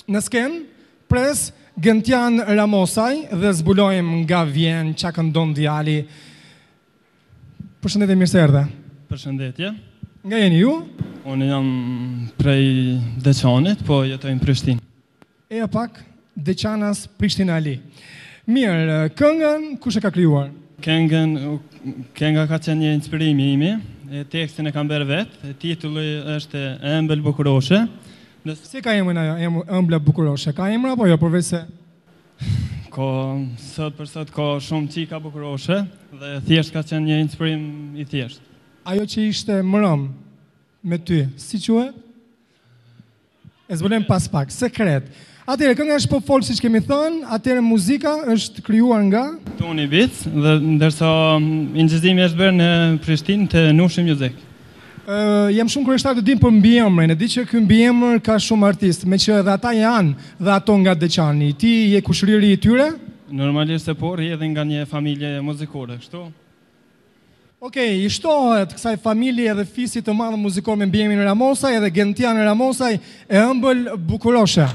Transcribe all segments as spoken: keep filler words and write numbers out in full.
Në sken, pres Gentian Ramosaj dhe zbulojmë nga vjen qa këndon djali. Përshëndetje, mirë se erdhe. Përshëndetje. Nga jeni ju? Unë jam prej Deçanit, po jetoj në Prishtinë. Eja pak, Deçanas Prishtina Ali. Mirë, këngën kush e ka krijuar? Këngën, kënga ka qenë një inspirimi imi, e tekstin e kam bërë vetë, titulli është Ëmbël Bukuroshe. Si ka emrin ajo, Ëmbla Bukuroshe? Ka emra apo jo, përveç se? Ka, sot për sot ka shumë qika bukuroshe dhe thjesht ka qenë një inspirim i thjesht. Ajo që ishte mërëm me ty, si quhet? E zbulojmë pas pak, sekret. Atëre, kënga është po folë si që kemi thënë, atëre muzika është krijuar nga? Tony Beats, dhe ndërsa ingjëzimi është bërë në Prishtinë të Nushi Music. Uh, jam shumë kurioztar të dim për mbiemrin, e di që ky mbiemër ka shumë artistë, me që edhe ata janë dhe ato nga Deçani. Ti je kushëriri i tyre? Normalisht se po, rrjedhin nga një familje muzikore, kështu. Okej, i shtohet kësaj familje edhe fisit të madh muzikor me mbiemrin Ramosaj edhe Gentian Ramosaj e Ëmbël Bukuroshe.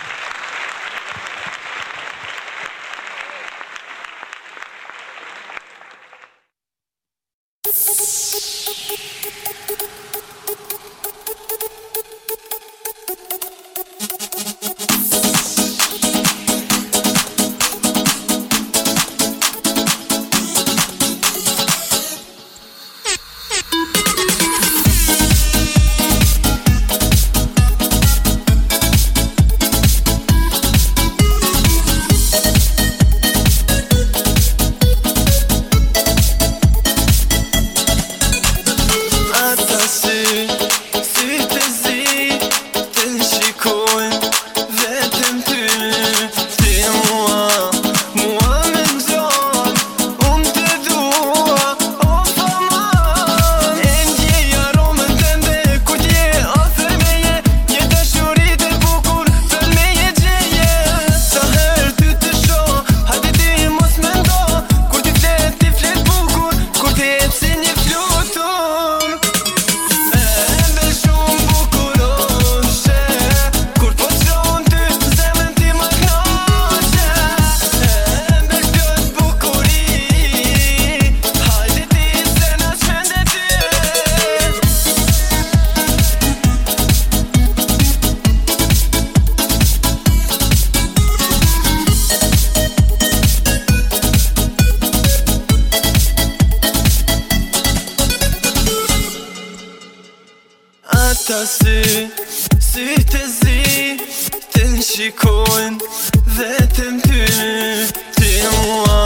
Ata sy, sy të zi, të në shikojnë vetëm ty, ti mua.